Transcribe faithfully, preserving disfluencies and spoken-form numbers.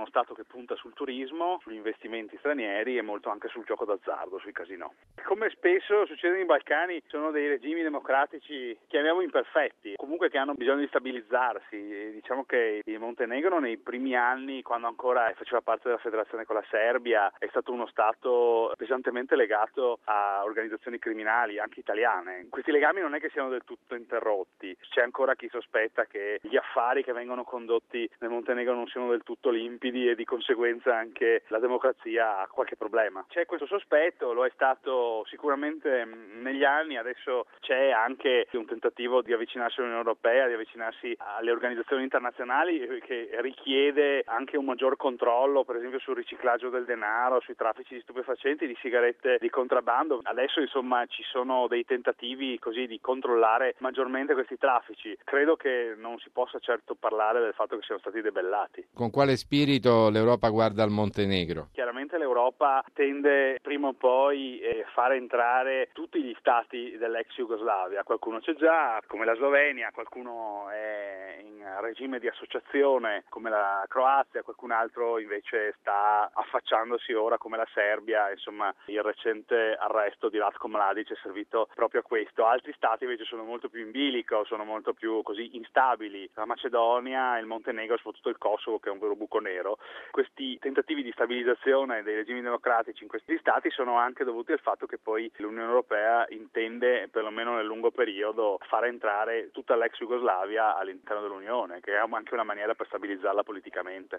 uno Stato che punta sul turismo, sugli investimenti stranieri e molto anche sul gioco d'azzardo, sui casinò. Come spesso succede nei Balcani, sono dei regimi democratici, chiamiamo imperfetti, comunque che hanno bisogno di stabilizzarsi. E diciamo che il Montenegro nei primi anni, quando ancora faceva parte della federazione con la Serbia, è stato uno Stato pesantemente legato a organizzazioni criminali, anche italiane. Questi legami non è che siano del tutto interrotti, c'è ancora chi sospetta che gli affari che vengono condotti nel Montenegro non siano del tutto limpidi e di conseguenza anche la democrazia ha qualche problema. C'è questo sospetto, lo è stato sicuramente negli anni, adesso c'è anche un tentativo di avvicinarsi all'Unione Europea, di avvicinarsi alle organizzazioni internazionali che richiede anche un maggior controllo, per esempio sul riciclaggio del denaro, sui traffici di stupefacenti, di sigarette di contrabbando. Adesso insomma ci sono dei tentativi così di controllare maggiormente questi traffici. Credo che non si possa certo parlare del fatto che siano stati debellati. Con quale spirito l'Europa guarda al Montenegro? Chiaramente l'Europa tende prima o poi a fare entrare tutti gli stati dell'ex Jugoslavia. Qualcuno c'è già, come la Slovenia, qualcuno è in regime di associazione come la Croazia, qualcun altro invece sta affacciandosi ora come la Serbia. Insomma, il recente arresto di Ratko Mladic è servito proprio a questo. Altri stati invece sono molto più in bilico, sono molto più così instabili. La Macedonia, il Montenegro, soprattutto il Kosovo, che è un vero buco nero. Questi tentativi di stabilizzazione dei regimi democratici in questi stati sono anche dovuti al fatto che poi l'Unione Europea intende, perlomeno nel lungo periodo, far entrare tutta l'ex Jugoslavia all'interno dell'Unione, che è anche una maniera per stabilizzarla politicamente.